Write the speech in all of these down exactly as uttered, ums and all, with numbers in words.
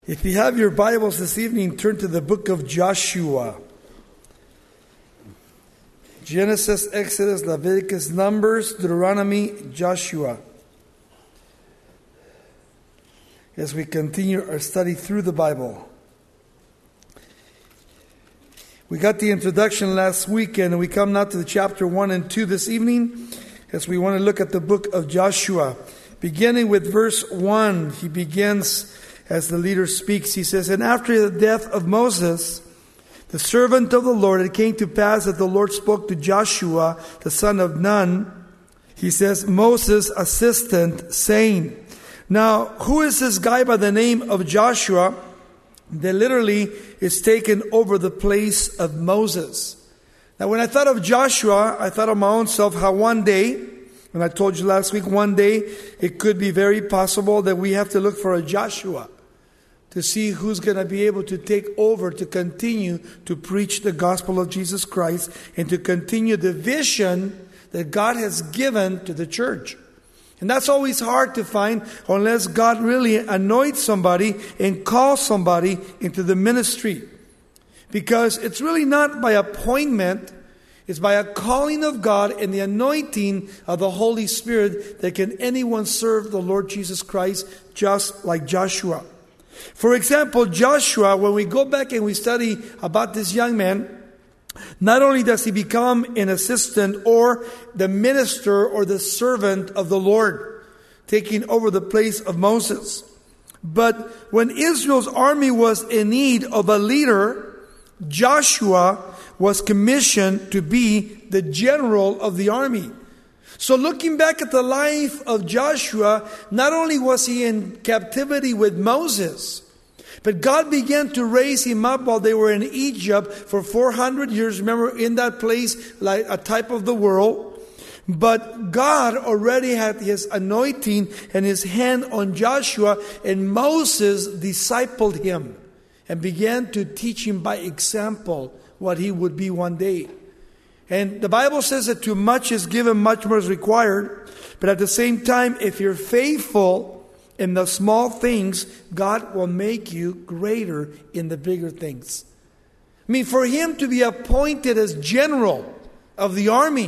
If you have your Bibles this evening, turn to the book of Joshua. Genesis, Exodus, Leviticus, Numbers, Deuteronomy, Joshua. As we continue our study through the Bible. We got the introduction last weekend, and we come now to the chapter one and two this evening, as we want to look at the book of Joshua. Beginning with verse one, he begins as the leader speaks. He says, "And after the death of Moses, the servant of the Lord, it came to pass that the Lord spoke to Joshua, the son of Nun," he says, "Moses' assistant, saying." Now, who is this guy by the name of Joshua that literally is taken over the place of Moses? Now, when I thought of Joshua, I thought of my own self, how one day, and I told you last week, one day it could be very possible that we have to look for a Joshua to see who's going to be able to take over, to continue to preach the gospel of Jesus Christ and to continue the vision that God has given to the church. And that's always hard to find unless God really anoints somebody and calls somebody into the ministry. Because it's really not by appointment, it's by a calling of God and the anointing of the Holy Spirit that can anyone serve the Lord Jesus Christ just like Joshua. For example, Joshua, when we go back and we study about this young man, not only does he become an assistant or the minister or the servant of the Lord, taking over the place of Moses, but when Israel's army was in need of a leader, Joshua was commissioned to be the general of the army. So looking back at the life of Joshua, not only was he in captivity with Moses, but God began to raise him up while they were in Egypt for four hundred years. Remember, in that place, like a type of the world. But God already had his anointing and his hand on Joshua, and Moses discipled him and began to teach him by example what he would be one day. And the Bible says that too much is given, much more is required. But at the same time, if you're faithful in the small things, God will make you greater in the bigger things. I mean, for him to be appointed as general of the army,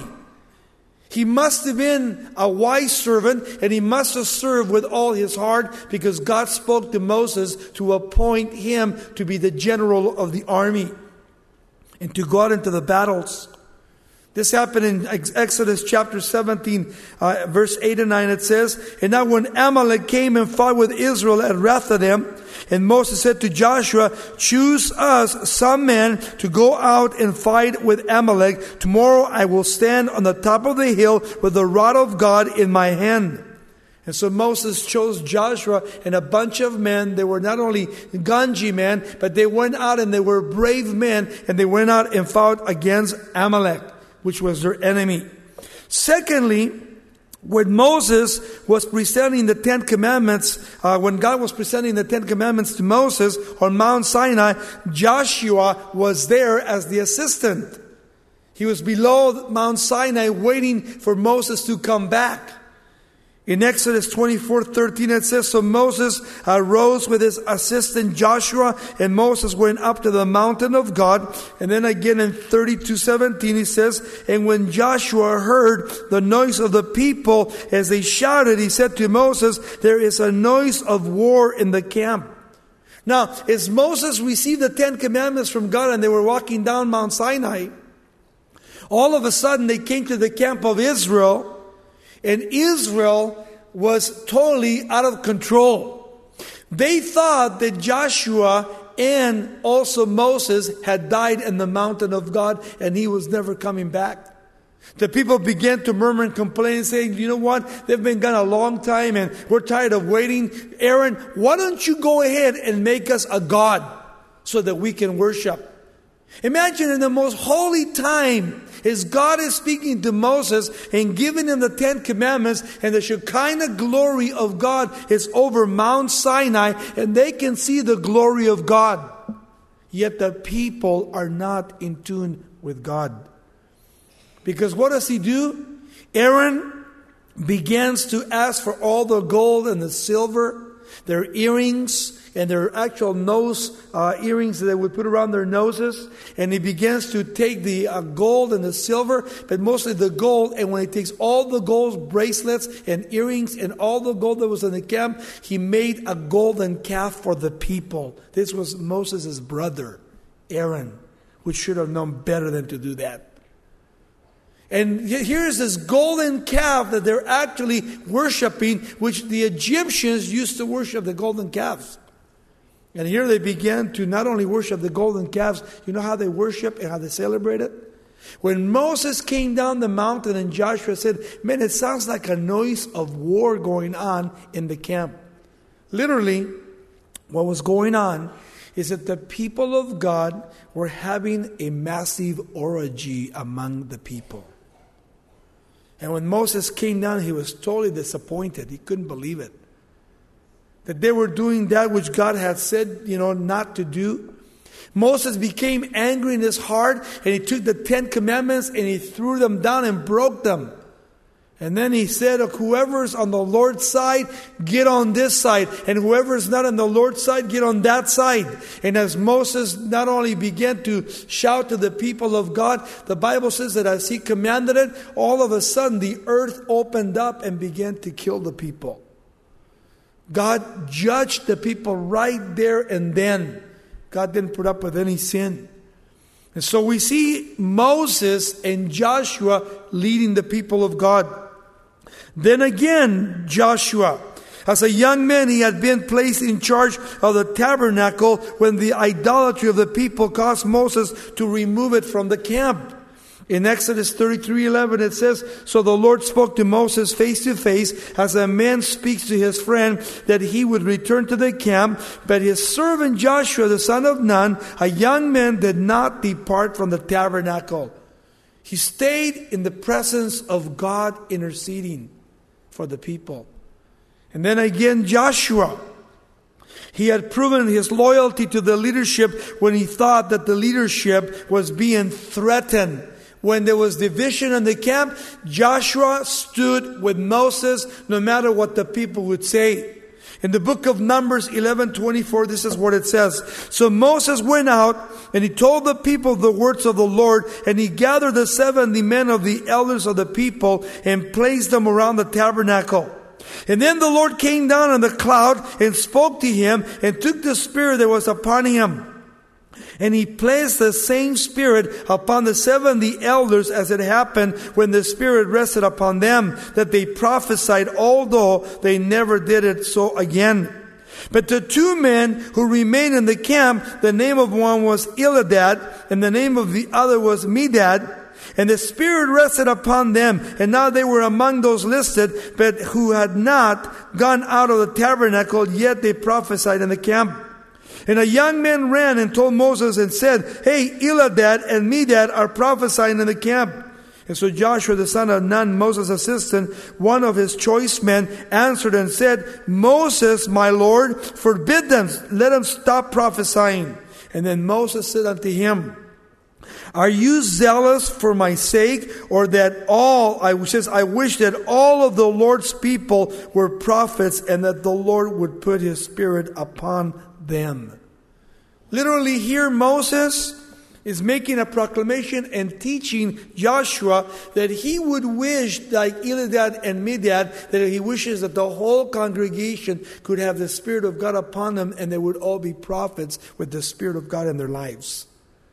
he must have been a wise servant, and he must have served with all his heart, because God spoke to Moses to appoint him to be the general of the army and to go out into the battles. This happened in Exodus chapter seventeen, uh, verse eight and nine. It says, "And now when Amalek came and fought with Israel at Rephidim, and Moses said to Joshua, 'Choose us some men to go out and fight with Amalek. Tomorrow I will stand on the top of the hill with the rod of God in my hand.'" And so Moses chose Joshua and a bunch of men. They were not only gungy men, but they went out and they were brave men, and they went out and fought against Amalek, which was their enemy. Secondly, when Moses was presenting the Ten Commandments, uh, when God was presenting the Ten Commandments to Moses on Mount Sinai, Joshua was there as the assistant. He was below Mount Sinai waiting for Moses to come back. In Exodus twenty-four thirteen, it says, "So Moses arose with his assistant Joshua, and Moses went up to the mountain of God." And then again in thirty-two seventeen, he says, "And when Joshua heard the noise of the people as they shouted, he said to Moses, 'There is a noise of war in the camp.'" Now, as Moses received the Ten Commandments from God and they were walking down Mount Sinai, all of a sudden they came to the camp of Israel. And Israel was totally out of control. They thought that Joshua and also Moses had died in the mountain of God, and he was never coming back. The people began to murmur and complain, saying, "You know what? They've been gone a long time and we're tired of waiting. Aaron, why don't you go ahead and make us a god so that we can worship?" Imagine in the most holy time, as God is speaking to Moses and giving him the Ten Commandments, and the Shekinah glory of God is over Mount Sinai, and they can see the glory of God. Yet the people are not in tune with God. Because what does he do? Aaron begins to ask for all the gold and the silver their earrings, and their actual nose uh, earrings that they would put around their noses. And he begins to take the uh, gold and the silver, but mostly the gold. And when he takes all the gold bracelets and earrings and all the gold that was in the camp, he made a golden calf for the people. This was Moses' brother, Aaron, which should have known better than to do that. And here's this golden calf that they're actually worshiping, which the Egyptians used to worship the golden calves. And here they began to not only worship the golden calves, you know how they worship and how they celebrate it? When Moses came down the mountain and Joshua said, man, it sounds like a noise of war going on in the camp. Literally, what was going on is that the people of God were having a massive orgy among the people. And when Moses came down, he was totally disappointed. He couldn't believe it. That they were doing that which God had said, you know, not to do. Moses became angry in his heart, and he took the Ten Commandments and he threw them down and broke them. And then he said, whoever's on the Lord's side, get on this side. And whoever's not on the Lord's side, get on that side. And as Moses not only began to shout to the people of God, the Bible says that as he commanded it, all of a sudden the earth opened up and began to kill the people. God judged the people right there and then. God didn't put up with any sin. And so we see Moses and Joshua leading the people of God. Then again, Joshua, as a young man, he had been placed in charge of the tabernacle when the idolatry of the people caused Moses to remove it from the camp. In Exodus thirty-three eleven it says, so the Lord spoke to Moses face to face as a man speaks to his friend, that he would return to the camp. But his servant Joshua, the son of Nun, a young man, did not depart from the tabernacle. He stayed in the presence of God, interceding for the people. And then again, Joshua. He had proven his loyalty to the leadership when he thought that the leadership was being threatened. When there was division in the camp, Joshua stood with Moses no matter what the people would say. In the book of Numbers eleven twenty-four, this is what it says. So Moses went out and he told the people the words of the Lord, and he gathered the seventy men of the elders of the people and placed them around the tabernacle. And then the Lord came down in the cloud and spoke to him and took the spirit that was upon him. And he placed the same spirit upon the seventy elders as it happened when the spirit rested upon them, that they prophesied, although they never did it so again. But the two men who remained in the camp, the name of one was Eldad, and the name of the other was Medad. And the Spirit rested upon them, and now they were among those listed, but who had not gone out of the tabernacle, yet they prophesied in the camp. And a young man ran and told Moses and said, hey, Eldad and Medad are prophesying in the camp. And so Joshua, the son of Nun, Moses' assistant, one of his choice men, answered and said, Moses, my Lord, forbid them, let them stop prophesying. And then Moses said unto him, are you zealous for my sake, or that all, I says, I wish that all of the Lord's people were prophets, and that the Lord would put his spirit upon them. Literally here Moses is making a proclamation and teaching Joshua that he would wish, like Eldad and Medad, that he wishes that the whole congregation could have the Spirit of God upon them, and they would all be prophets with the Spirit of God in their lives.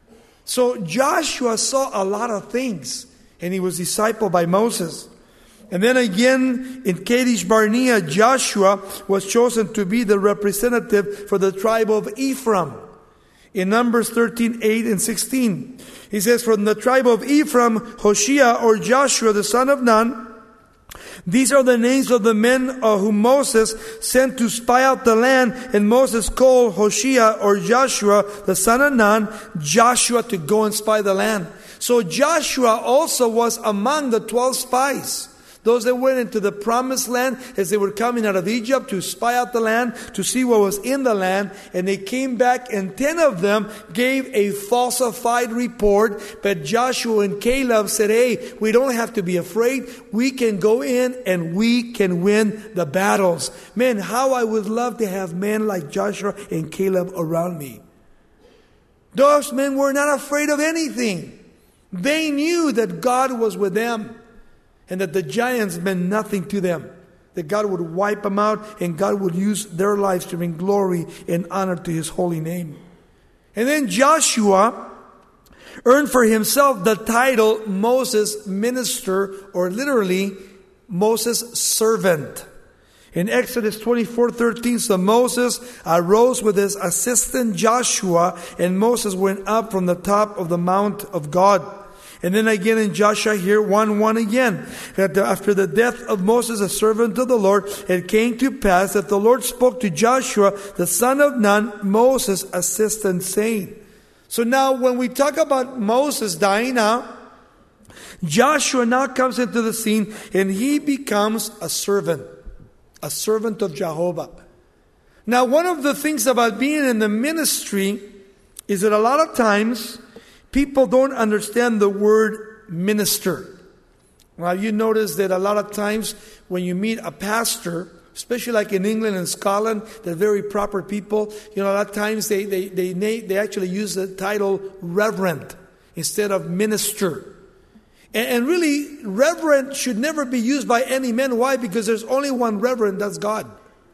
So Joshua saw a lot of things, and he was discipled by Moses. And then again, in Kadesh Barnea, Joshua was chosen to be the representative for the tribe of Ephraim. In Numbers thirteen, eight and sixteen, he says, from the tribe of Ephraim, Hoshea or Joshua, the son of Nun. These are the names of the men uh, whom Moses sent to spy out the land. And Moses called Hoshea or Joshua, the son of Nun, Joshua, to go and spy the land. So Joshua also was among the twelve spies. Those that went into the promised land as they were coming out of Egypt to spy out the land, to see what was in the land. And they came back, and ten of them gave a falsified report. But Joshua and Caleb said, hey, we don't have to be afraid. We can go in and we can win the battles. Man, how I would love to have men like Joshua and Caleb around me. Those men were not afraid of anything. They knew that God was with them and that the giants meant nothing to them. That God would wipe them out and God would use their lives to bring glory and honor to His holy name. And then Joshua earned for himself the title Moses' minister, or literally Moses' servant. In Exodus twenty-four thirteen, so Moses arose with his assistant Joshua, and Moses went up from the top of the mount of God. And then again in Joshua here, one one again, that after the death of Moses, a servant of the Lord, it came to pass that the Lord spoke to Joshua, the son of Nun, Moses' assistant, saying. So now when we talk about Moses dying now, Joshua now comes into the scene and he becomes a servant. A servant of Jehovah. Now, one of the things about being in the ministry is that a lot of times people don't understand the word minister. Well, you notice that a lot of times when you meet a pastor, especially like in England and Scotland, they're very proper people. You know, a lot of times they they they they actually use the title reverend instead of minister. And really, reverend should never be used by any man. Why? Because there's only one reverend, that's God.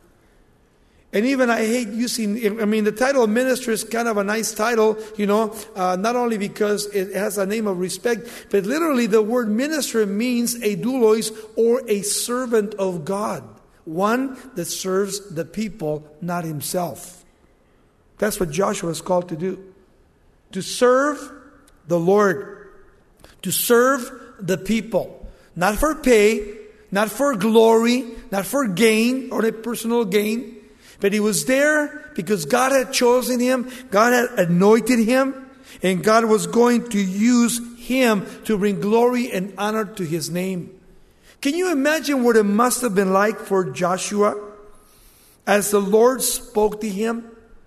And even I hate using, I mean, the title of minister is kind of a nice title, you know, uh, not only because it has a name of respect, but literally the word minister means a doulos, or a servant of God. One that serves the people, not himself. That's what Joshua is called to do. To serve the Lord. To serve the people. Not for pay, not for glory, not for gain or a personal gain. But he was there because God had chosen him. God had anointed him. And God was going to use him to bring glory and honor to His name. Can you imagine what it must have been like for Joshua as the Lord spoke to him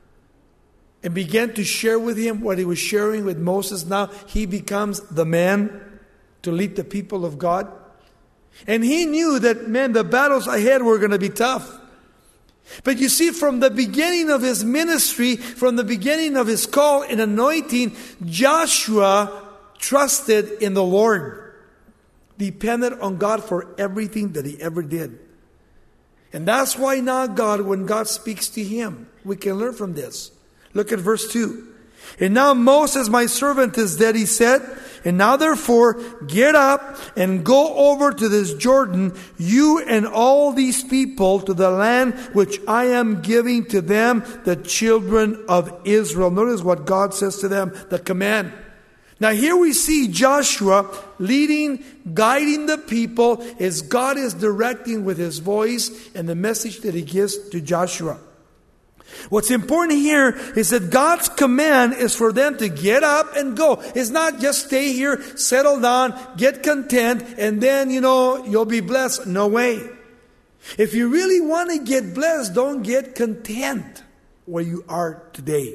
and began to share with him what He was sharing with Moses? Now he becomes the man to lead the people of God. And he knew that, man, the battles ahead were going to be tough. But you see, from the beginning of his ministry, from the beginning of his call and anointing, Joshua trusted in the Lord. Depended on God for everything that he ever did. And that's why now God, when God speaks to him, we can learn from this. Look at verse two. And now Moses, my servant, is dead, he said. And now therefore, get up and go over to this Jordan, you and all these people, to the land which I am giving to them, the children of Israel. Notice what God says to them, the command. Now here we see Joshua leading, guiding the people as God is directing with His voice and the message that He gives to Joshua. What's important here is that God's command is for them to get up and go. It's not just stay here, settle down, get content, and then, you know, you'll be blessed. No way. If you really want to get blessed, don't get content where you are today.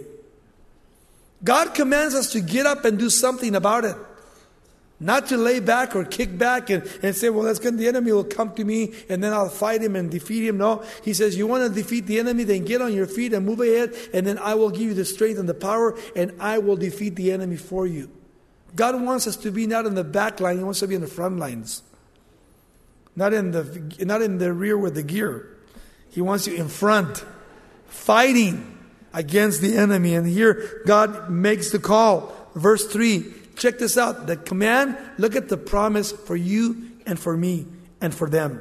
God commands us to get up and do something about it. Not to lay back or kick back and, and say, well, that's good. The enemy will come to me and then I'll fight him and defeat him. No, He says, you want to defeat the enemy, then get on your feet and move ahead. And then I will give you the strength and the power and I will defeat the enemy for you. God wants us to be not in the back line. He wants us to be in the front lines. Not in the, not in the rear with the gear. He wants you in front, fighting against the enemy. And here God makes the call. Verse three. Check this out. The command, look at the promise for you and for me and for them.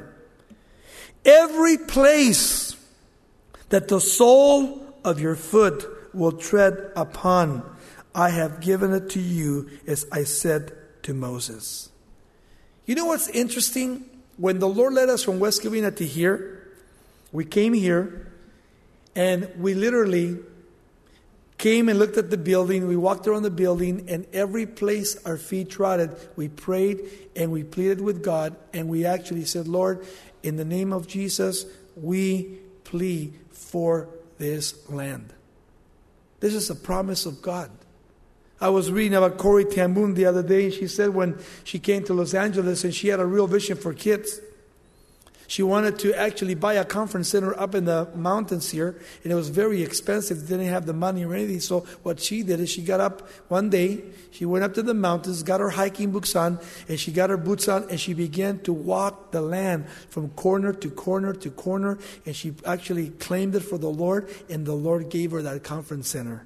Every place that the sole of your foot will tread upon, I have given it to you, as I said to Moses. You know what's interesting? When the Lord led us from West Covina to here, we came here and we literally came and looked at the building. We walked around the building, and every place our feet trotted, we prayed and we pleaded with God, and we actually said, Lord, in the name of Jesus, we plead for this land. This is a promise of God. I was reading about Corrie ten Boom the other day, and she said when she came to Los Angeles and she had a real vision for kids, she wanted to actually buy a conference center up in the mountains here, and it was very expensive. They didn't have the money or anything. So what she did is she got up one day, she went up to the mountains, got her hiking boots on, and she got her boots on, and she began to walk the land from corner to corner to corner, and she actually claimed it for the Lord, and the Lord gave her that conference center.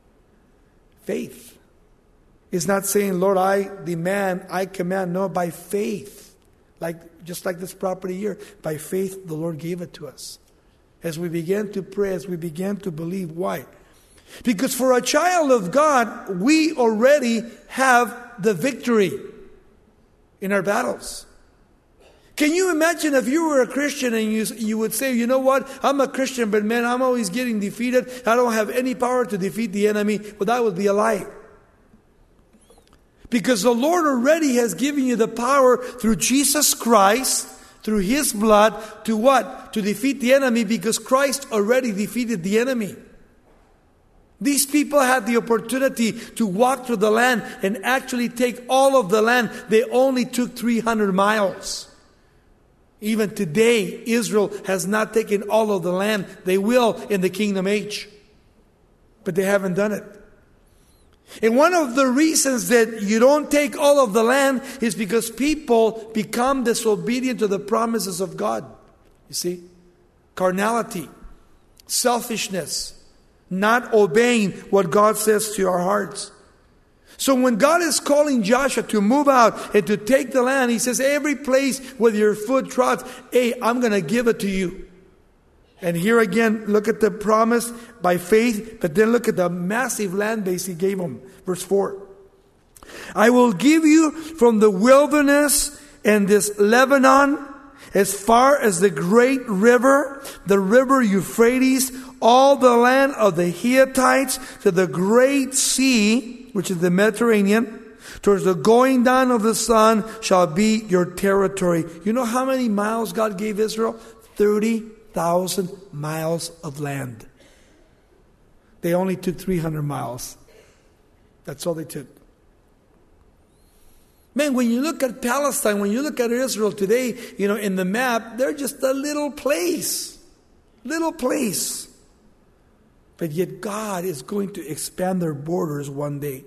Faith. It's not saying, Lord, I demand, I command. No, by faith. Like, just like this property here, by faith, the Lord gave it to us. As we began to pray, as we began to believe. Why? Because for a child of God, we already have the victory in our battles. Can you imagine if you were a Christian and you, you would say, you know what, I'm a Christian, but man, I'm always getting defeated. I don't have any power to defeat the enemy. Well, that would be a lie. Because the Lord already has given you the power through Jesus Christ, through His blood, to what? To defeat the enemy, because Christ already defeated the enemy. These people had the opportunity to walk through the land and actually take all of the land. They only took three hundred miles. Even today, Israel has not taken all of the land. They will in the kingdom age. But they haven't done it. And one of the reasons that you don't take all of the land is because people become disobedient to the promises of God. You see? Carnality, selfishness, not obeying what God says to our hearts. So when God is calling Joshua to move out and to take the land, He says, every place where your foot trots, hey, I'm going to give it to you. And here again, look at the promise by faith, but then look at the massive land base He gave them. Verse four. I will give you from the wilderness and this Lebanon, as far as the great river, the river Euphrates, all the land of the Hittites, to the great sea, which is the Mediterranean, towards the going down of the sun shall be your territory. You know how many miles God gave Israel? thirty thousand miles of land. They only took three hundred miles. That's all they took. Man, when you look at Palestine, when you look at Israel today, you know, in the map, they're just a little place. Little place. But yet God is going to expand their borders one day.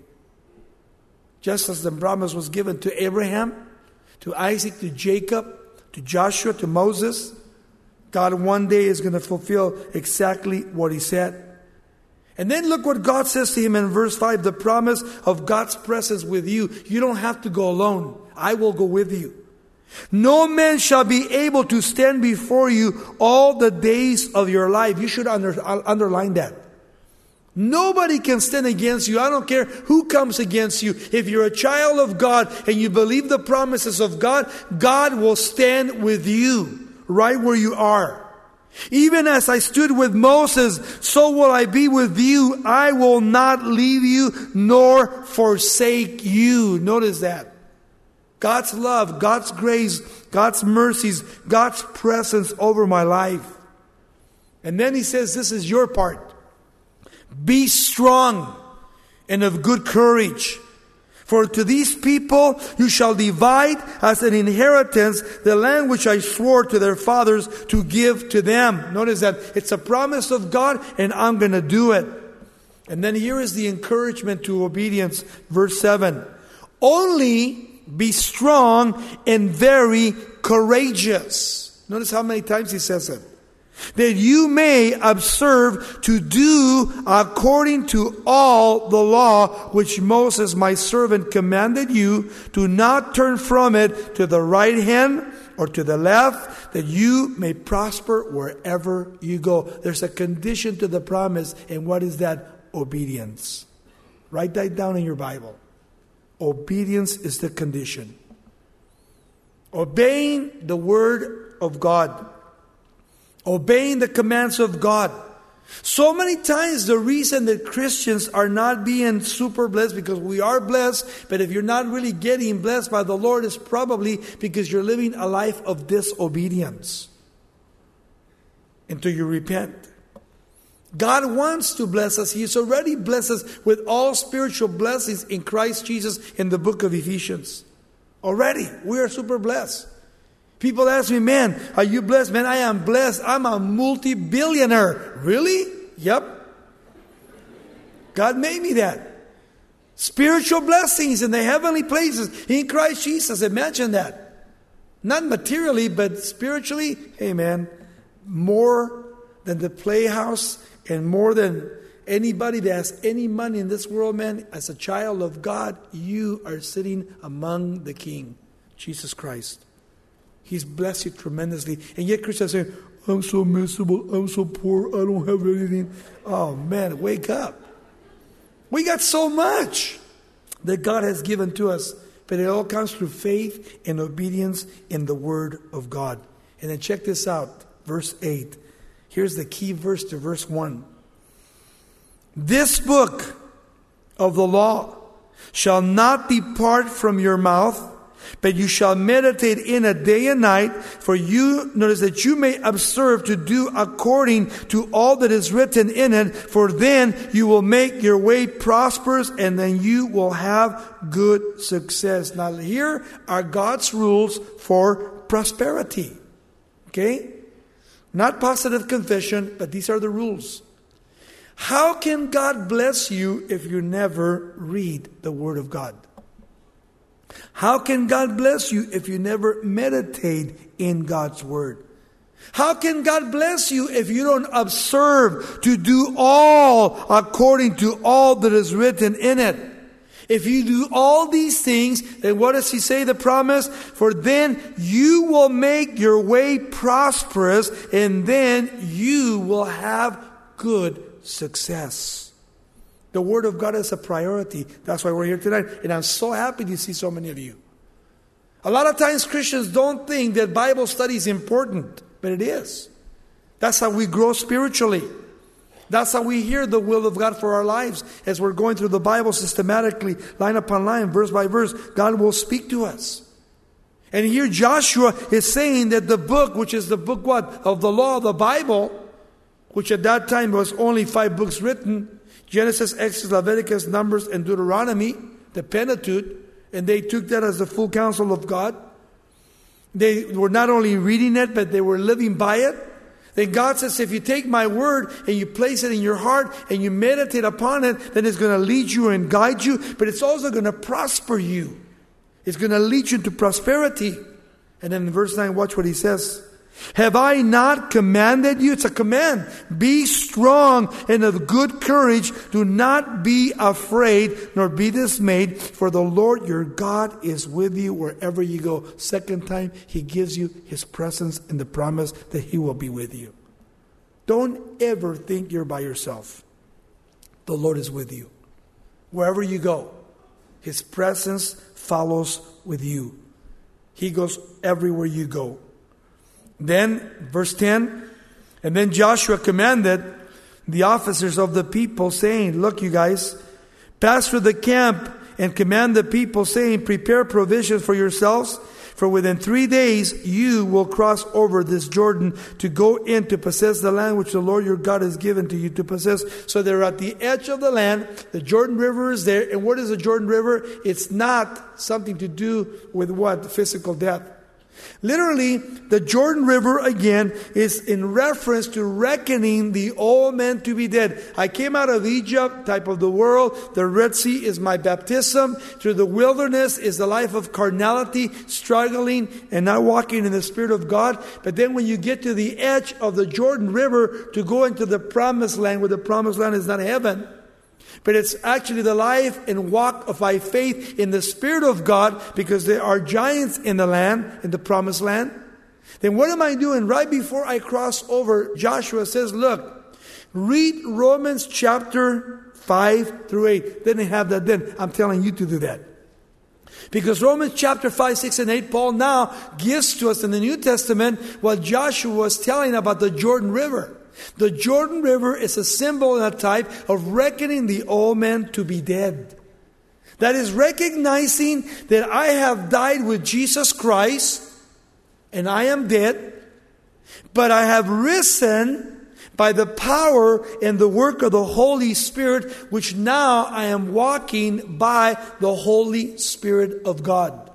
Just as the promise was given to Abraham, to Isaac, to Jacob, to Joshua, to Moses, God one day is going to fulfill exactly what He said. And then look what God says to him in verse five, the promise of God's presence with you. You don't have to go alone. I will go with you. No man shall be able to stand before you all the days of your life. You should under, underline that. Nobody can stand against you. I don't care who comes against you. If you're a child of God and you believe the promises of God, God will stand with you right where you are. Even as I stood with Moses, so will I be with you. I will not leave you nor forsake you. Notice that. God's love, God's grace, God's mercies, God's presence over my life. And then He says, this is your part. Be strong and of good courage. For to these people you shall divide as an inheritance the land which I swore to their fathers to give to them. Notice that it's a promise of God and I'm going to do it. And then here is the encouragement to obedience. Verse seven. Only be strong and very courageous. Notice how many times He says it. That you may observe to do according to all the law which Moses my servant commanded you, to not turn from it to the right hand or to the left, that you may prosper wherever you go. There's a condition to the promise, and what is that? Obedience. Write that down in your Bible. Obedience is the condition. Obeying the word of God. Obeying the commands of God. So many times the reason that Christians are not being super blessed, because we are blessed, but if you're not really getting blessed by the Lord, is probably because you're living a life of disobedience until you repent. God wants to bless us. He has already blessed us with all spiritual blessings in Christ Jesus in the book of Ephesians. Already, we are super blessed. People ask me, man, are you blessed? Man, I am blessed. I'm a multi-billionaire. Really? Yep. God made me that. Spiritual blessings in the heavenly places in Christ Jesus. Imagine that. Not materially, but spiritually. Hey, man, more than the playhouse and more than anybody that has any money in this world, man, as a child of God, you are sitting among the King, Jesus Christ. He's blessed you tremendously. And yet Christians say, I'm so miserable, I'm so poor, I don't have anything. Oh man, wake up. We got so much that God has given to us. But it all comes through faith and obedience in the Word of God. And then check this out, verse eight. Here's the key verse to verse one. This book of the law shall not depart from your mouth, but you shall meditate in it day and night, for you, notice that you may observe to do according to all that is written in it, for then you will make your way prosperous, and then you will have good success. Now here are God's rules for prosperity. Okay? Not positive confession, but these are the rules. How can God bless you if you never read the Word of God? How can God bless you if you never meditate in God's Word? How can God bless you if you don't observe to do all according to all that is written in it? If you do all these things, then what does He say, the promise? For then you will make your way prosperous, and then you will have good success. The Word of God is a priority. That's why we're here tonight. And I'm so happy to see so many of you. A lot of times Christians don't think that Bible study is important, but it is. That's how we grow spiritually. That's how we hear the will of God for our lives. As we're going through the Bible systematically, line upon line, verse by verse, God will speak to us. And here Joshua is saying that the book, which is the book what? Of the law of the Bible, which at that time was only five books written, Genesis, Exodus, Leviticus, Numbers, and Deuteronomy, the Pentateuch, and they took that as the full counsel of God. They were not only reading it, but they were living by it. Then God says, if you take my word and you place it in your heart and you meditate upon it, then it's going to lead you and guide you, but it's also going to prosper you. It's going to lead you to prosperity. And then in verse nine, watch what he says. Have I not commanded you? It's a command. Be strong and of good courage. Do not be afraid nor be dismayed, for the Lord your God is with you wherever you go. Second time, He gives you His presence and the promise that He will be with you. Don't ever think you're by yourself. The Lord is with you. Wherever you go, His presence follows with you. He goes everywhere you go. Then, verse ten, and then Joshua commanded the officers of the people, saying, look, you guys, pass through the camp and command the people, saying, prepare provisions for yourselves, for within three days you will cross over this Jordan to go in to possess the land which the Lord your God has given to you to possess. So they're at the edge of the land. The Jordan River is there. And what is the Jordan River? It's not something to do with what? Physical death. Literally, the Jordan River, again, is in reference to reckoning the old man to be dead. I came out of Egypt, type of the world. The Red Sea is my baptism. Through the wilderness is the life of carnality, struggling and not walking in the Spirit of God. But then when you get to the edge of the Jordan River to go into the promised land, where the promised land is not heaven, but it's actually the life and walk of my faith in the Spirit of God, because there are giants in the land, in the promised land. Then what am I doing? Right before I cross over, Joshua says, look, read Romans chapter five through eight. They didn't have that then. I'm telling you to do that. Because Romans chapter five, six, and eight, Paul now gives to us in the New Testament what Joshua was telling about the Jordan River. The Jordan River is a symbol and a type of reckoning the old man to be dead. That is recognizing that I have died with Jesus Christ and I am dead, but I have risen by the power and the work of the Holy Spirit, which now I am walking by the Holy Spirit of God.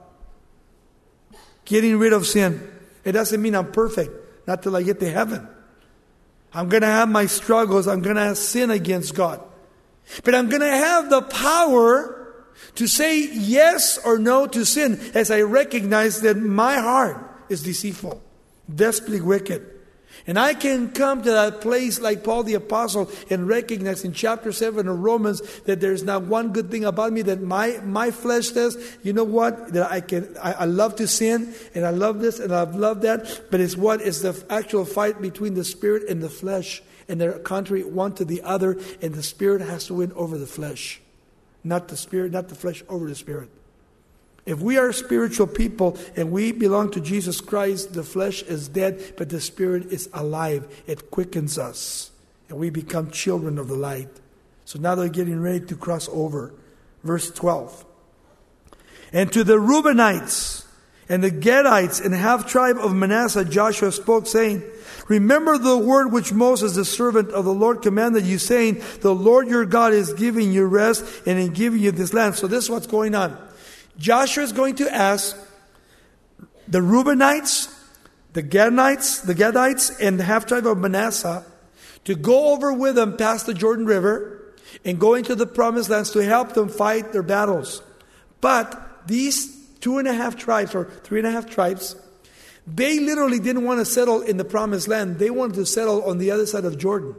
Getting rid of sin. It doesn't mean I'm perfect, not till I get to heaven. I'm going to have my struggles. I'm going to sin against God. But I'm going to have the power to say yes or no to sin as I recognize that my heart is deceitful, desperately wicked. And I can come to that place like Paul the Apostle and recognize in chapter seven of Romans that there's not one good thing about me, that my, my flesh says, you know what, that I can I, I love to sin and I love this and I love that, but it's what is the actual fight between the spirit and the flesh, and they're contrary one to the other, and the spirit has to win over the flesh. Not the spirit, not the flesh over the spirit. If we are spiritual people and we belong to Jesus Christ, the flesh is dead, but the spirit is alive. It quickens us. And we become children of the light. So now they're getting ready to cross over. Verse twelve. And to the Reubenites and the Gadites and half-tribe of Manasseh, Joshua spoke, saying, remember the word which Moses, the servant of the Lord, commanded you, saying, the Lord your God is giving you rest and in giving you this land. So this is what's going on. Joshua is going to ask the Reubenites, the Gadites, the Gadites, and the half-tribe of Manasseh to go over with them past the Jordan River and go into the promised lands to help them fight their battles. But these two and a half tribes, or three and a half tribes, they literally didn't want to settle in the promised land. They wanted to settle on the other side of Jordan.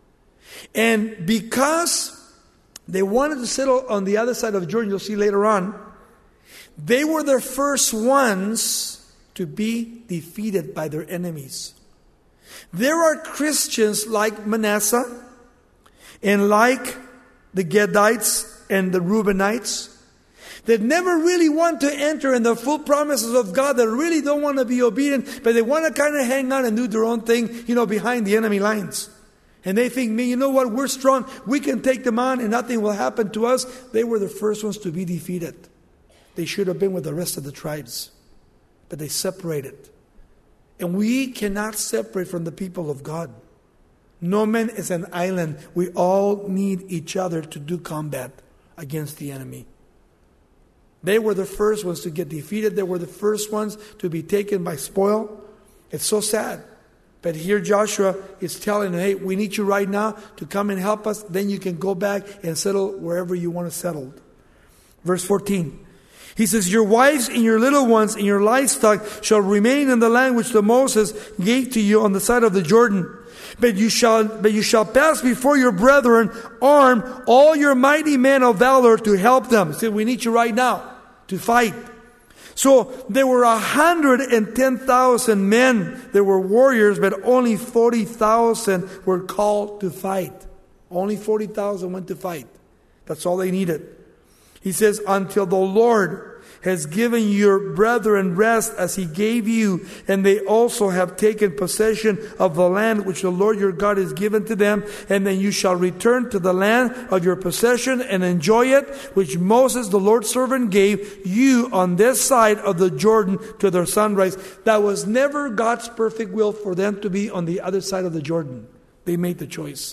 And because they wanted to settle on the other side of Jordan, you'll see later on, they were the first ones to be defeated by their enemies. There are Christians like Manasseh and like the Gadites and the Reubenites that never really want to enter in the full promises of God, that really don't want to be obedient, but they want to kind of hang out and do their own thing, you know, behind the enemy lines. And they think, man, you know what, we're strong, we can take them on and nothing will happen to us. They were the first ones to be defeated. They should have been with the rest of the tribes, but they separated. And we cannot separate from the people of God. No man is an island. We all need each other to do combat against the enemy. They were the first ones to get defeated. They were the first ones to be taken by spoil. It's so sad. But here Joshua is telling them, hey, we need you right now to come and help us. Then you can go back and settle wherever you want to settle. Verse fourteen. He says, your wives and your little ones and your livestock shall remain in the land which the Moses gave to you on the side of the Jordan. But you shall, but you shall pass before your brethren, arm all your mighty men of valor to help them. He said, we need you right now to fight. So there were a hundred and ten thousand men that were warriors, but only forty thousand were called to fight. Only forty thousand went to fight. That's all they needed. He says, until the Lord has given your brethren rest as he gave you, and they also have taken possession of the land which the Lord your God has given to them, and then you shall return to the land of your possession and enjoy it, which Moses, the Lord's servant, gave you on this side of the Jordan to their sunrise. That was never God's perfect will for them to be on the other side of the Jordan. They made the choice.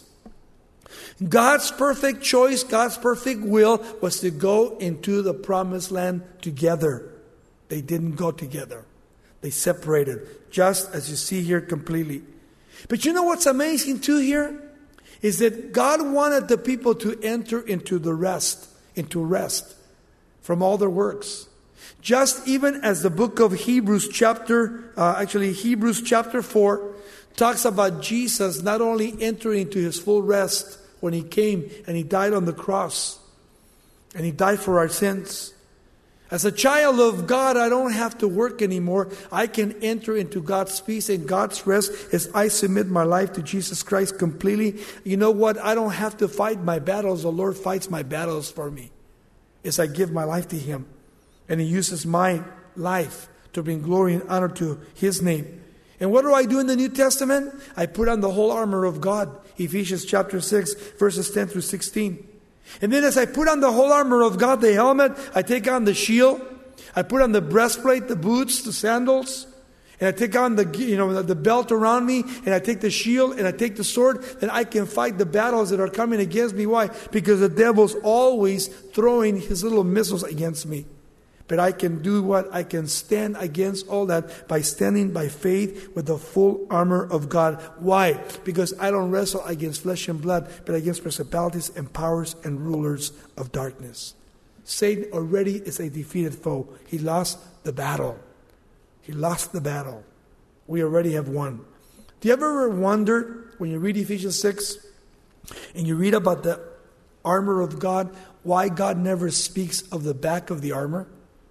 God's perfect choice, God's perfect will was to go into the promised land together. They didn't go together. They separated, just as you see here completely. But you know what's amazing too here? Is that God wanted the people to enter into the rest, into rest from all their works. Just even as the book of Hebrews chapter, uh, actually Hebrews chapter four, talks about Jesus not only entering into his full rest when he came and he died on the cross and he died for our sins. As a child of God, I don't have to work anymore. I can enter into God's peace and God's rest as I submit my life to Jesus Christ completely. You know what? I don't have to fight my battles. The Lord fights my battles for me as I give my life to him. And he uses my life to bring glory and honor to his name. And what do I do in the New Testament? I put on the whole armor of God. Ephesians chapter six, verses ten through sixteen. And then as I put on the whole armor of God, the helmet, I take on the shield. I put on the breastplate, the boots, the sandals. And I take on the, you know, the belt around me. And I take the shield and I take the sword. Then I can fight the battles that are coming against me. Why? Because the devil's always throwing his little missiles against me. But I can do what? I can stand against all that by standing by faith with the full armor of God. Why? Because I don't wrestle against flesh and blood, but against principalities and powers and rulers of darkness. Satan already is a defeated foe. He lost the battle. He lost the battle. We already have won. Do you ever wonder when you read Ephesians six and you read about the armor of God, why God never speaks of the back of the armor?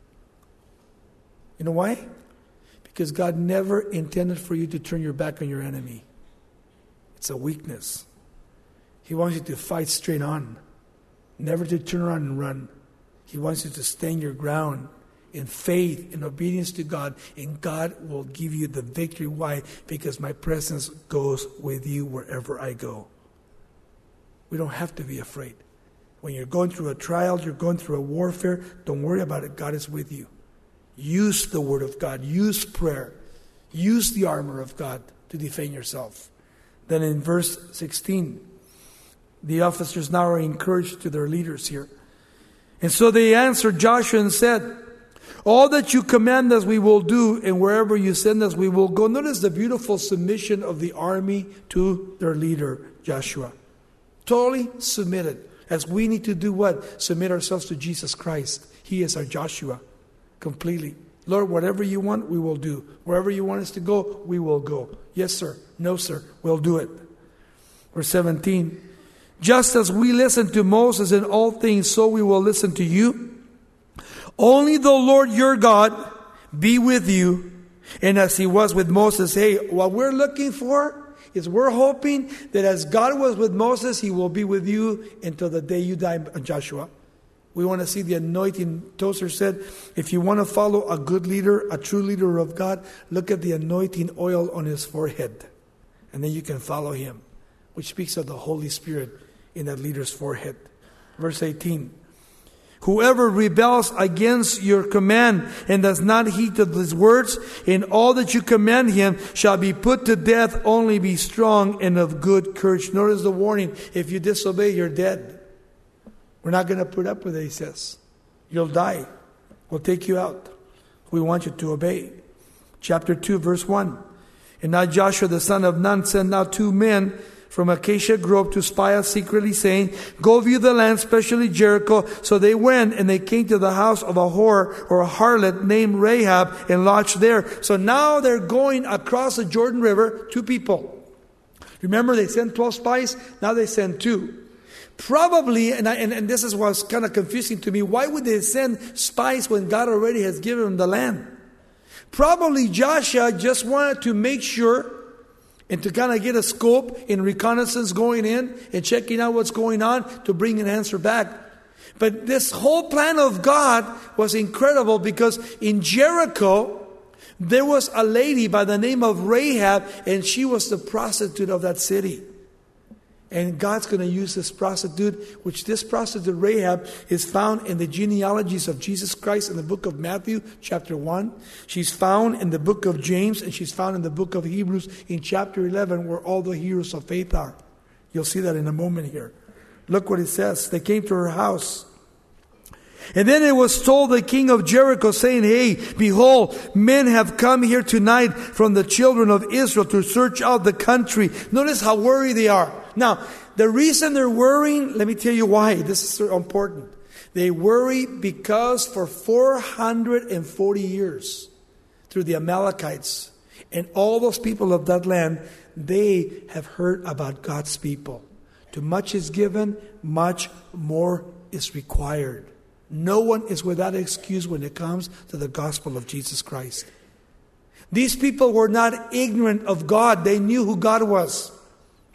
You know why? Because God never intended for you to turn your back on your enemy. It's a weakness. He wants you to fight straight on. Never to turn around and run. He wants you to stand your ground in faith, in obedience to God. And God will give you the victory. Why? Because my presence goes with you wherever I go. We don't have to be afraid. When you're going through a trial, you're going through a warfare, don't worry about it. God is with you. Use the Word of God. Use prayer. Use the armor of God to defend yourself. Then in verse sixteen, the officers now are encouraged to their leaders here. And so they answered Joshua and said, all that you command us we will do, and wherever you send us we will go. Notice the beautiful submission of the army to their leader, Joshua. Totally submitted. As we need to do what? Submit ourselves to Jesus Christ. He is our Joshua. Completely. Lord, whatever you want, we will do. Wherever you want us to go, we will go. Yes, sir. No, sir. We'll do it. Verse seventeen. Just as we listened to Moses in all things, so we will listen to you. Only the Lord your God be with you. And as he was with Moses, hey, what we're looking for is we're hoping that as God was with Moses, he will be with you until the day you die, Joshua. We want to see the anointing. Tozer said, if you want to follow a good leader, a true leader of God, look at the anointing oil on his forehead. And then you can follow him, which speaks of the Holy Spirit in that leader's forehead. Verse eighteen. Whoever rebels against your command and does not heed to these words, in all that you command him shall be put to death. Only be strong and of good courage. Notice the warning. If you disobey, you're dead. We're not going to put up with it, he says. You'll die. We'll take you out. We want you to obey. Chapter two, verse one. And now Joshua the son of Nun sent out two men from Acacia Grove to spy us secretly, saying, go view the land, especially Jericho. So they went and they came to the house of a whore or a harlot named Rahab and lodged there. So now they're going across the Jordan River, two people. Remember, they sent twelve spies. Now they send two. Probably, and, I, and, and this is what's kind of confusing to me, why would they send spies when God already has given them the land? Probably Joshua just wanted to make sure and to kind of get a scope in reconnaissance going in and checking out what's going on to bring an answer back. But this whole plan of God was incredible because in Jericho, there was a lady by the name of Rahab, and she was the prostitute of that city. And God's going to use this prostitute, which this prostitute Rahab is found in the genealogies of Jesus Christ in the book of Matthew, chapter one. She's found in the book of James, and she's found in the book of Hebrews in chapter eleven, where all the heroes of faith are. You'll see that in a moment here. Look what it says. They came to her house. And then it was told the king of Jericho, saying, hey, behold, men have come here tonight from the children of Israel to search out the country. Notice how worried they are. Now, the reason they're worrying, let me tell you why. This is so important. They worry because for four hundred forty years, through the Amalekites and all those people of that land, they have heard about God's people. Too much is given, much more is required. No one is without excuse when it comes to the gospel of Jesus Christ. These people were not ignorant of God. They knew who God was.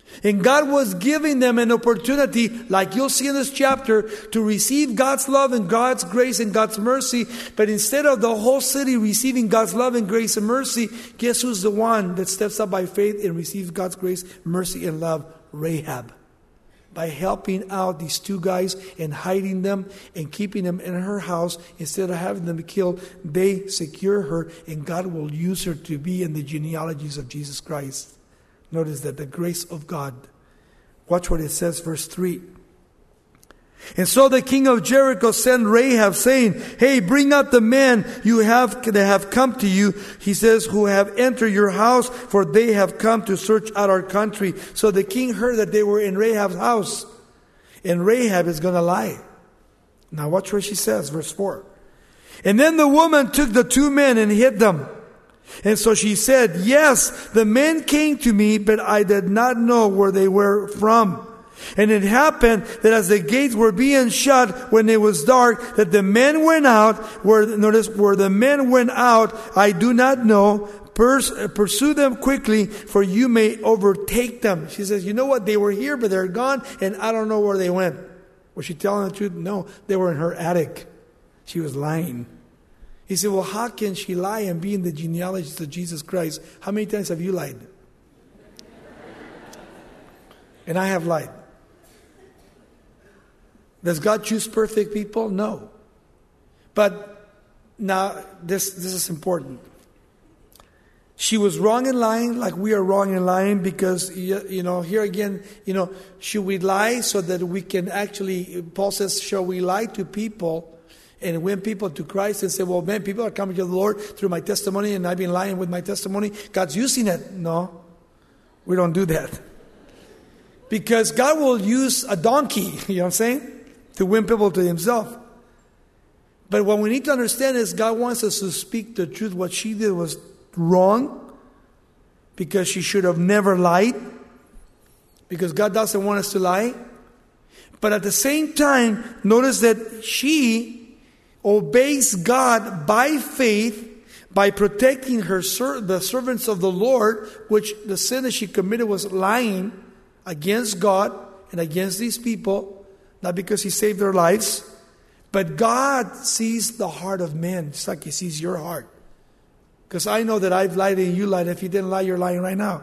And God was giving them an opportunity, like you'll see in this chapter, to receive God's love and God's grace and God's mercy. But instead of the whole city receiving God's love and grace and mercy, guess who's the one that steps up by faith and receives God's grace, mercy, and love? Rahab. By helping out these two guys and hiding them and keeping them in her house instead of having them killed, they secure her, and God will use her to be in the genealogies of Jesus Christ. Notice that the grace of God. Watch what it says, verse three. And so the king of Jericho sent Rahab, saying, hey, bring out the men you have that have come to you, he says, who have entered your house, for they have come to search out our country. So the king heard that they were in Rahab's house. And Rahab is going to lie. Now watch what she says, verse four. And then the woman took the two men and hid them. And so she said, yes, the men came to me, but I did not know where they were from. And it happened that as the gates were being shut when it was dark, that the men went out, where, notice, where the men went out, I do not know. Purs- pursue them quickly, for you may overtake them. She says, you know what? They were here, but they're gone, and I don't know where they went. Was she telling the truth? No, they were in her attic. She was lying. He said, well, how can she lie and be in the genealogies of Jesus Christ? How many times have you lied? And I have lied. Does God choose perfect people? No. But now, this, this is important. She was wrong in lying, like we are wrong in lying, because, you know, here again, you know, should we lie so that we can actually, Paul says, shall we lie to people and win people to Christ and say, well, man, people are coming to the Lord through my testimony and I've been lying with my testimony. God's using it. No, we don't do that. Because God will use a donkey, you know what I'm saying, to win people to himself. But what we need to understand is God wants us to speak the truth. What she did was wrong, because she should have never lied, because God doesn't want us to lie. But at the same time, notice that she obeys God by faith, by protecting her ser- the servants of the Lord, which the sin that she committed was lying against God and against these people, not because he saved their lives, but God sees the heart of men, just like he sees your heart. Because I know that I've lied and you lied. If you didn't lie, you're lying right now.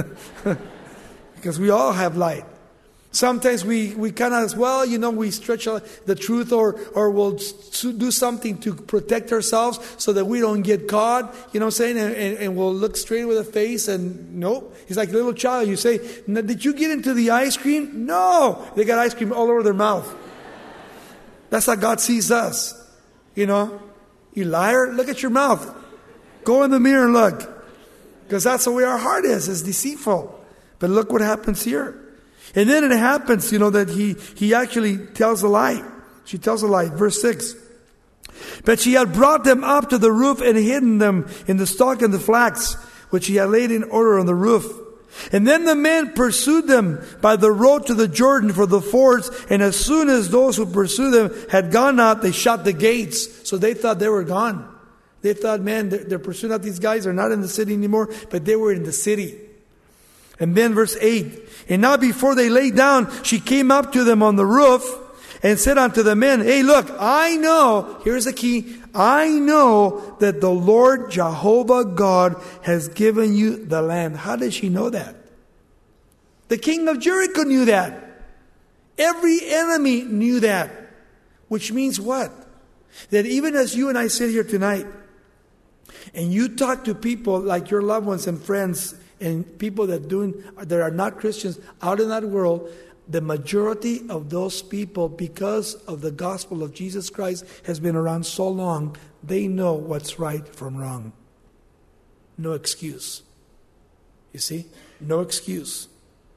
Because we all have lied. Sometimes we, we kind of, well, you know, we stretch the truth, or, or we'll do something to protect ourselves so that we don't get caught, you know what I'm saying? And, and, and we'll look straight with a face and nope. He's like a little child. You say, did you get into the ice cream? No. They got ice cream all over their mouth. That's how God sees us. You know, you liar, look at your mouth. Go in the mirror and look. Because that's the way our heart is. It's deceitful. But look what happens here. And then it happens, you know, that he, he actually tells a lie. She tells a lie. Verse six. But she had brought them up to the roof and hidden them in the stalk and the flax, which she had laid in order on the roof. And then the men pursued them by the road to the Jordan for the fords. And as soon as those who pursued them had gone out, they shut the gates. So they thought they were gone. They thought, man, they're, they're pursuing out these guys. They're not in the city anymore, but they were in the city. And then verse eight. And now before they lay down, she came up to them on the roof and said unto the men, hey, look, I know, here's the key, I know that the Lord Jehovah God has given you the land. How did she know that? The king of Jericho knew that. Every enemy knew that. Which means what? That even as you and I sit here tonight, and you talk to people like your loved ones and friends, and people that doing that are not Christians out in that world, the majority of those people, because of the gospel of Jesus Christ, has been around so long, they know what's right from wrong. No excuse. You see? No excuse.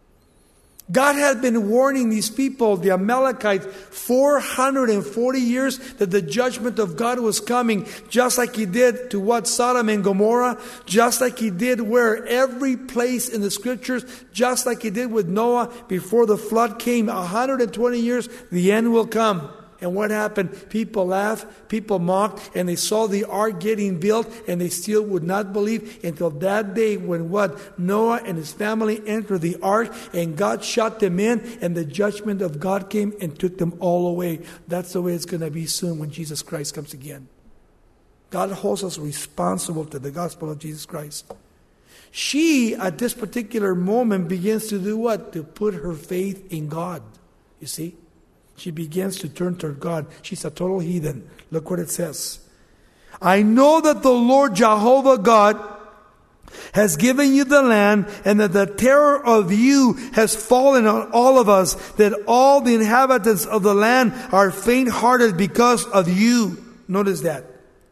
God had been warning these people, the Amalekites, four hundred forty years that the judgment of God was coming, just like he did to what? Sodom and Gomorrah, just like he did where every place in the scriptures, just like he did with Noah before the flood came, one hundred twenty years, the end will come. And what happened? People laughed, people mocked, and they saw the ark getting built, and they still would not believe until that day when what? Noah and his family entered the ark, and God shut them in, and the judgment of God came and took them all away. That's the way it's going to be soon when Jesus Christ comes again. God holds us responsible to the gospel of Jesus Christ. She, at this particular moment, begins to do what? To put her faith in God. You see? She begins to turn toward God. She's a total heathen. Look what it says. I know that the Lord Jehovah God has given you the land, and that the terror of you has fallen on all of us, that all the inhabitants of the land are faint-hearted because of you. Notice that.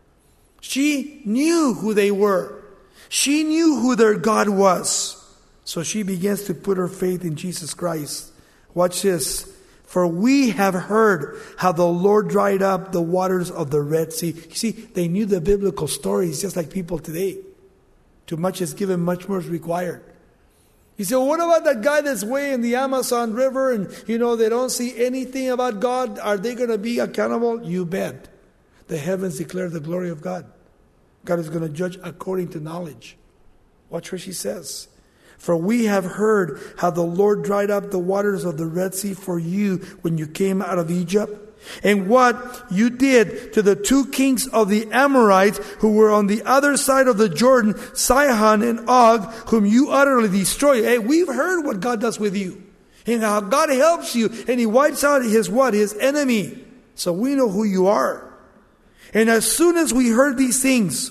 She knew who they were. She knew who their God was. So she begins to put her faith in Jesus Christ. Watch this. For we have heard how the Lord dried up the waters of the Red Sea. You see, they knew the biblical stories just like people today. Too much is given, much more is required. You say, well, what about that guy that's way in the Amazon River and, you know, they don't see anything about God? Are they going to be accountable? You bet. The heavens declare the glory of God. God is going to judge according to knowledge. Watch what she says. For we have heard how the Lord dried up the waters of the Red Sea for you when you came out of Egypt, and what you did to the two kings of the Amorites who were on the other side of the Jordan, Sihon and Og, whom you utterly destroyed. Hey, we've heard what God does with you, and how God helps you, and He wipes out His what? His enemy. So we know who you are. And as soon as we heard these things,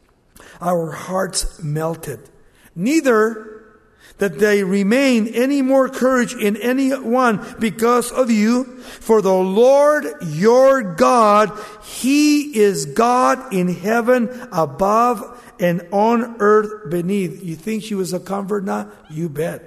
our hearts melted. Neither that they remain any more courage in anyone because of you. For the Lord your God, He is God in heaven above and on earth beneath. You think she was a convert now? You bet.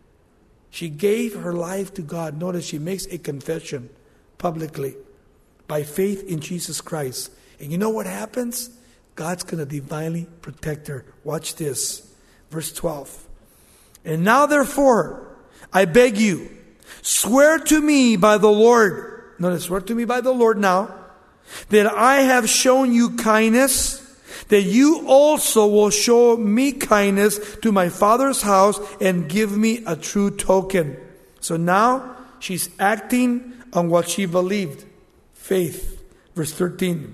She gave her life to God. Notice she makes a confession publicly by faith in Jesus Christ. And you know what happens? God's going to divinely protect her. Watch this. Verse twelve. And now therefore, I beg you, swear to me by the Lord. Notice, swear to me by the Lord now, that I have shown you kindness, that you also will show me kindness to my father's house and give me a true token. So now she's acting on what she believed. Faith. Verse thirteen.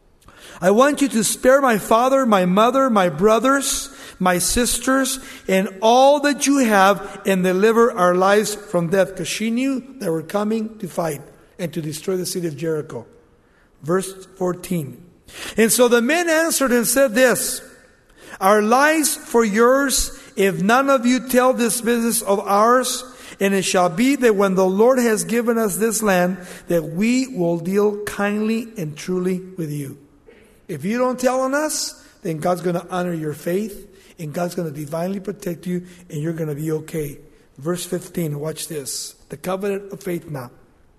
I want you to spare my father, my mother, my brothers, my sisters, and all that you have, and deliver our lives from death. Because she knew they were coming to fight and to destroy the city of Jericho. Verse fourteen. And so the men answered and said this, our lives for yours, if none of you tell this business of ours. And it shall be that when the Lord has given us this land, that we will deal kindly and truly with you. If you don't tell on us, then God's going to honor your faith, and God's going to divinely protect you, and you're going to be okay. Verse fifteen, watch this. The covenant of faith now.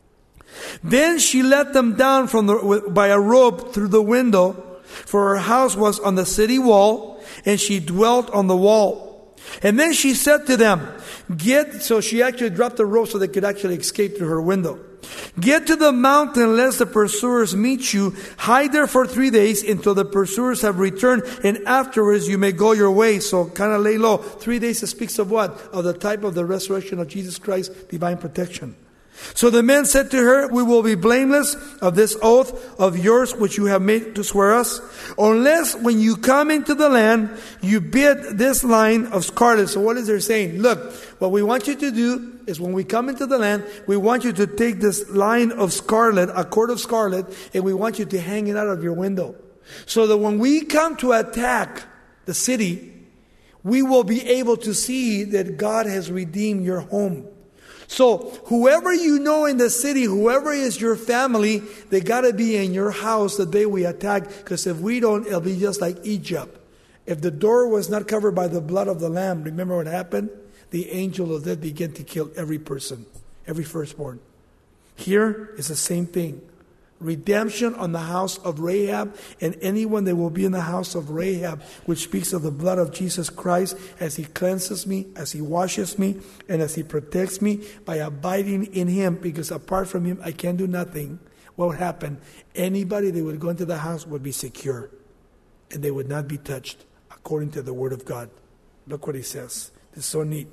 Then she let them down from the, by a rope through the window, for her house was on the city wall, and she dwelt on the wall. And then she said to them, get, so she actually dropped the rope so they could actually escape through her window. Get to the mountain lest the pursuers meet you. Hide there for three days until the pursuers have returned, and afterwards you may go your way. So kind of lay low. Three days speaks of what? Of the type of the resurrection of Jesus Christ, divine protection. So the men said to her, we will be blameless of this oath of yours which you have made to swear us, unless when you come into the land, you bid this line of scarlet. So what is they saying? Look, what we want you to do is when we come into the land, we want you to take this line of scarlet, a cord of scarlet, and we want you to hang it out of your window. So that when we come to attack the city, we will be able to see that God has redeemed your home. So whoever you know in the city, whoever is your family, they got to be in your house the day we attack. Because if we don't, it'll be just like Egypt. If the door was not covered by the blood of the lamb, remember what happened? The angel of death began to kill every person, every firstborn. Here is the same thing. redemption on the house of Rahab and anyone that will be in the house of Rahab, which speaks of the blood of Jesus Christ as He cleanses me, as He washes me, and as He protects me by abiding in Him, because apart from Him I can do nothing. What would happen? Anybody that would go into the house would be secure, and they would not be touched, according to the Word of God. Look what He says. It's so neat.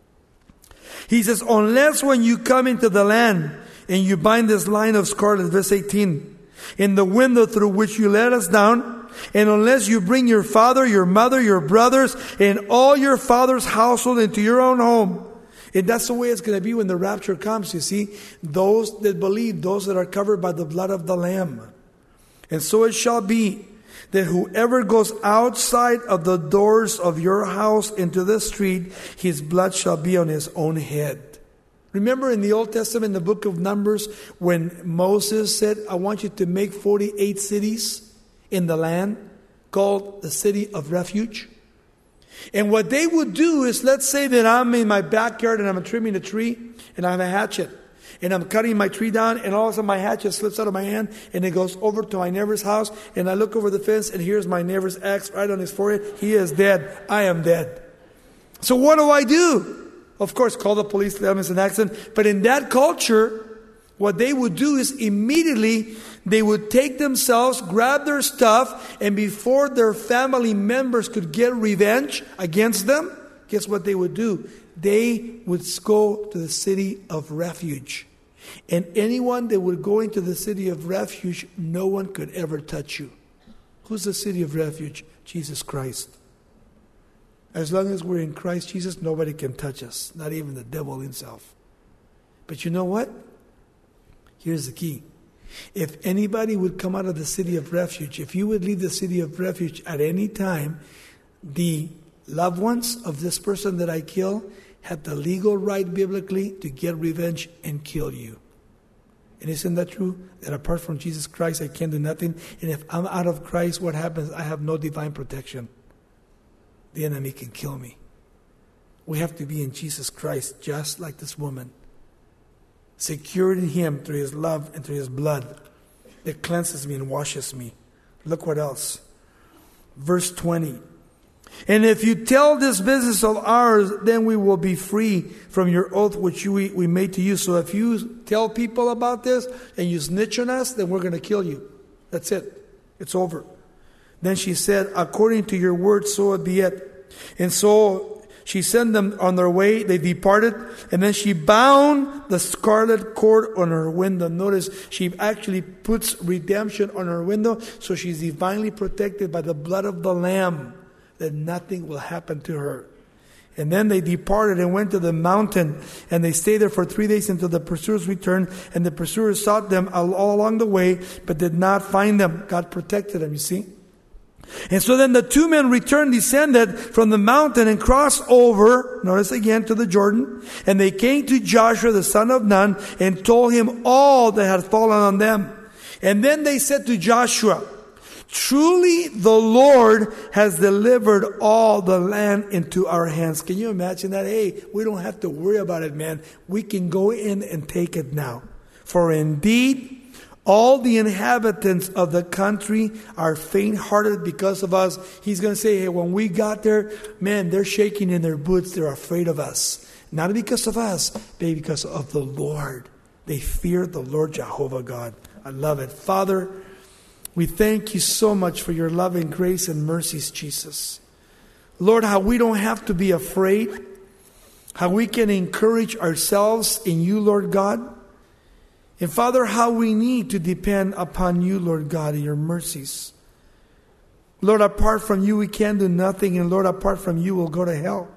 He says, unless when you come into the land and you bind this line of scarlet, verse eighteen, in the window through which you let us down, and unless you bring your father, your mother, your brothers, and all your father's household into your own home. And that's the way it's going to be when the rapture comes, you see. Those that believe, those that are covered by the blood of the Lamb. And so it shall be that whoever goes outside of the doors of your house into the street, his blood shall be on his own head. Remember in the Old Testament, in the book of Numbers, when Moses said, I want you to make forty-eight cities in the land called the city of refuge. And what they would do is, let's say that I'm in my backyard and I'm trimming a tree and I have a hatchet. And I'm cutting my tree down, and all of a sudden my hatchet slips out of my hand, and it goes over to my neighbor's house, and I look over the fence, and here's my neighbor's axe right on his forehead. He is dead. I am dead. So what do I do? Of course, call the police, tell them it's an accident. But in that culture, what they would do is immediately they would take themselves, grab their stuff, and before their family members could get revenge against them, guess what they would do? They would go to the city of refuge. And anyone that would go into the city of refuge, no one could ever touch you. Who's the city of refuge? Jesus Christ. As long as we're in Christ Jesus, nobody can touch us, not even the devil himself. But you know what? Here's the key. If anybody would come out of the city of refuge, if you would leave the city of refuge at any time, the loved ones of this person that I kill had the legal right biblically to get revenge and kill you. And isn't that true? That apart from Jesus Christ, I can do nothing. And if I'm out of Christ, what happens? I have no divine protection. The enemy can kill me. We have to be in Jesus Christ, just like this woman. Secured in Him through His love and through His blood that cleanses me and washes me. Look what else. Verse twenty. And if you tell this business of ours, then we will be free from your oath which we, we made to you. So if you tell people about this and you snitch on us, then we're going to kill you. That's it. It's over. Then she said, according to your word, so it be it. And so she sent them on their way. They departed. And then she bound the scarlet cord on her window. Notice she actually puts redemption on her window. So she's divinely protected by the blood of the Lamb, that nothing will happen to her. And then they departed and went to the mountain, and they stayed there for three days until the pursuers returned. And the pursuers sought them all along the way, but did not find them. God protected them, you see. And so then the two men returned, descended from the mountain, and crossed over, notice again, to the Jordan. And they came to Joshua the son of Nun, and told him all that had fallen on them. And then they said to Joshua, truly the Lord has delivered all the land into our hands. Can you imagine that? Hey, we don't have to worry about it, man. We can go in and take it now. For indeed, all the inhabitants of the country are faint-hearted because of us. He's going to say, hey, when we got there, man, they're shaking in their boots. They're afraid of us. Not because of us, but because of the Lord. They fear the Lord Jehovah God. I love it. Father, we thank you so much for your love and grace and mercies, Jesus. Lord, how we don't have to be afraid. How we can encourage ourselves in you, Lord God. And Father, how we need to depend upon you, Lord God, and your mercies. Lord, apart from you, we can do nothing. And Lord, apart from you, we'll go to hell.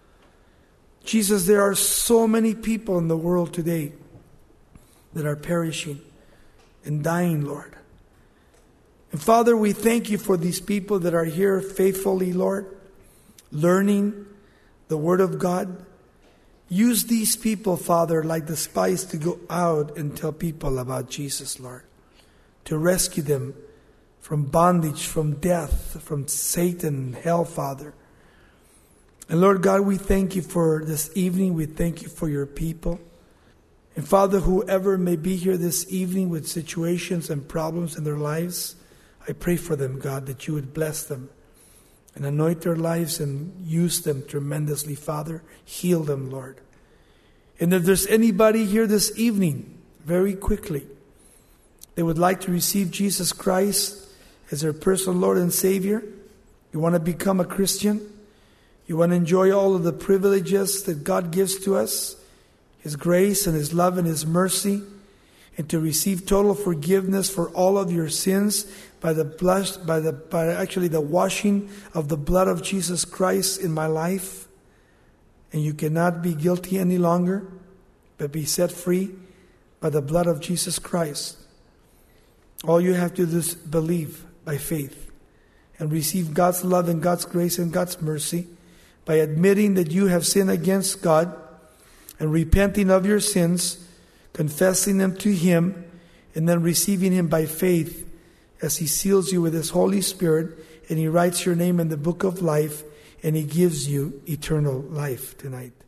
Jesus, there are so many people in the world today that are perishing and dying, Lord. And Father, we thank you for these people that are here faithfully, Lord, learning the Word of God. Use these people, Father, like the spies to go out and tell people about Jesus, Lord. To rescue them from bondage, from death, from Satan, hell, Father. And Lord God, we thank you for this evening. We thank you for your people. And Father, whoever may be here this evening with situations and problems in their lives, I pray for them, God, that you would bless them and anoint their lives and use them tremendously, Father. Heal them, Lord. And if there's anybody here this evening, very quickly, they would like to receive Jesus Christ as their personal Lord and Savior, you want to become a Christian, you want to enjoy all of the privileges that God gives to us, His grace and His love and His mercy, and to receive total forgiveness for all of your sins by the blood, by the by actually the washing of the blood of Jesus Christ in my life, and you cannot be guilty any longer, but be set free by the blood of Jesus Christ. All you have to do is believe by faith and receive God's love and God's grace and God's mercy by admitting that you have sinned against God and repenting of your sins, confessing them to Him, and then receiving Him by faith as He seals you with His Holy Spirit and He writes your name in the book of life and He gives you eternal life tonight.